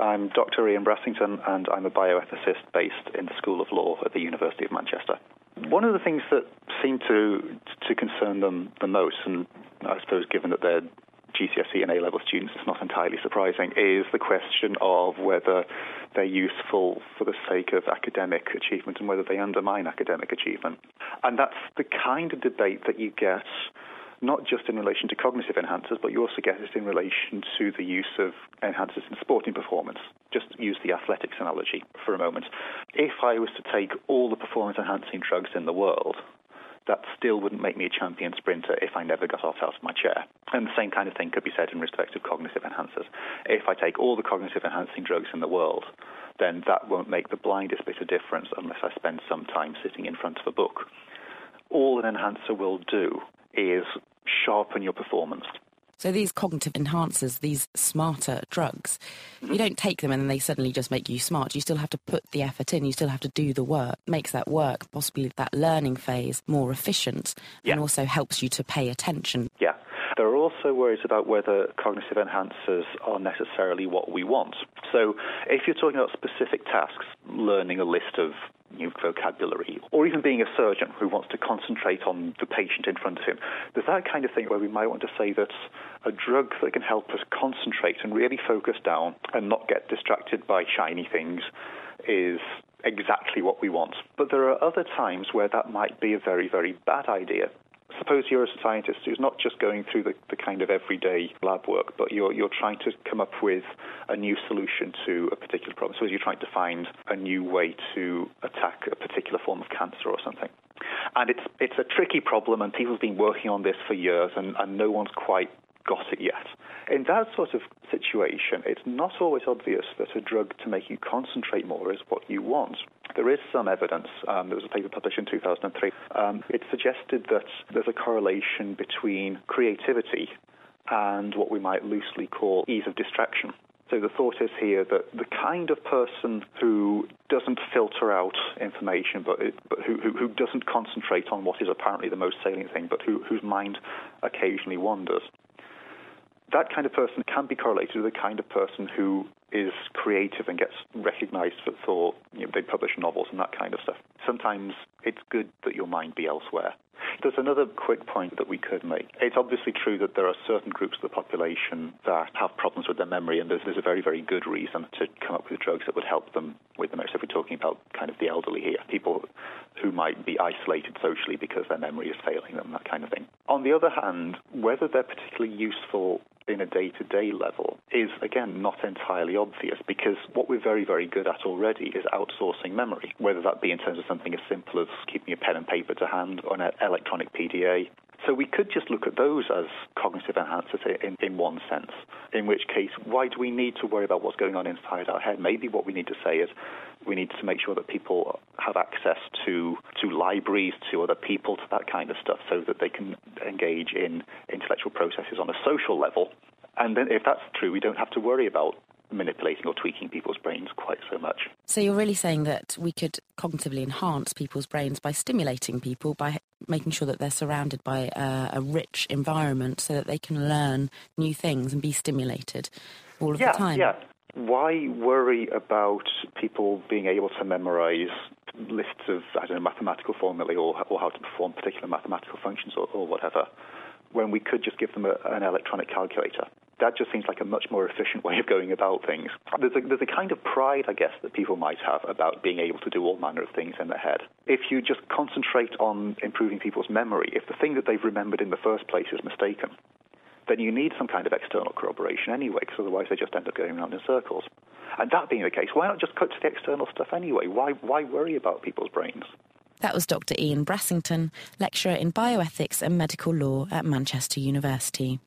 I'm Dr. Ian Brassington, and I'm a bioethicist based in the School of Law at the University of Manchester. One of the things that seem to concern them the most, and I suppose given that they're GCSE and A-level students, it's not entirely surprising, is the question of whether they're useful for the sake of academic achievement and whether they undermine academic achievement. And that's the kind of debate that you get not just in relation to cognitive enhancers, but you also get it in relation to the use of enhancers in sporting performance. Just use the athletics analogy for a moment. If I was to take all the performance-enhancing drugs in the world, that still wouldn't make me a champion sprinter if I never got out of my chair. And the same kind of thing could be said in respect of cognitive enhancers. If I take all the cognitive-enhancing drugs in the world, then that won't make the blindest bit of difference unless I spend some time sitting in front of a book. All an enhancer will do is sharpen your performance. So these cognitive enhancers, these smarter drugs, you don't take them and then they suddenly just make you smart. You still have to put the effort in. You still have to do the work. Makes that work, possibly that learning phase, more efficient and also helps you to pay attention. Yeah. There are also worries about whether cognitive enhancers are necessarily what we want. So if you're talking about specific tasks, learning a list of new vocabulary, or even being a surgeon who wants to concentrate on the patient in front of him, there's that kind of thing where we might want to say that a drug that can help us concentrate and really focus down and not get distracted by shiny things is exactly what we want. But there are other times where that might be a very, very bad idea. Suppose you're a scientist who's not just going through the kind of everyday lab work, but you're trying to come up with a new solution to a particular problem. Suppose you're trying to find a new way to attack a particular form of cancer or something. And it's a tricky problem, and people have been working on this for years, and no one's quite got it yet. In that sort of situation, it's not always obvious that a drug to make you concentrate more is what you want. There is some evidence. There was a paper published in 2003. It suggested that there's a correlation between creativity and what we might loosely call ease of distraction. So the thought is here that the kind of person who doesn't filter out information, but who doesn't concentrate on what is apparently the most salient thing, but whose mind occasionally wanders, that kind of person can be correlated with the kind of person who is creative and gets recognized for they publish novels and that kind of stuff. Sometimes it's good that your mind be elsewhere. There's another quick point that we could make. It's obviously true that there are certain groups of the population that have problems with their memory, and there's a very, very good reason to come up with drugs that would help them with the memory. So if we're talking about kind of the elderly here, people who might be isolated socially because their memory is failing them, that kind of thing. On the other hand, whether they're particularly useful in a day-to-day level is, again, not entirely obvious, because what we're very, very good at already is outsourcing memory, whether that be in terms of something as simple as keeping a pen and paper to hand or an electronic PDA. So we could just look at those as cognitive enhancers in one sense, in which case, why do we need to worry about what's going on inside our head? Maybe what we need to say is we need to make sure that people have access to libraries, to other people, to that kind of stuff, so that they can engage in intellectual processes on a social level. And then if that's true, we don't have to worry about manipulating or tweaking people's brains quite so much. So you're really saying that we could cognitively enhance people's brains by stimulating people, by making sure that they're surrounded by a rich environment so that they can learn new things and be stimulated all of the time? Yeah. Why worry about people being able to memorize lists of, mathematical formulae or how to perform particular mathematical functions or whatever, when we could just give them an electronic calculator? That just seems like a much more efficient way of going about things. There's a kind of pride, I guess, that people might have about being able to do all manner of things in their head. If you just concentrate on improving people's memory, if the thing that they've remembered in the first place is mistaken, then you need some kind of external corroboration anyway, because otherwise they just end up going around in circles. And that being the case, why not just cut to the external stuff anyway? Why worry about people's brains? That was Dr. Ian Brassington, lecturer in bioethics and medical law at Manchester University.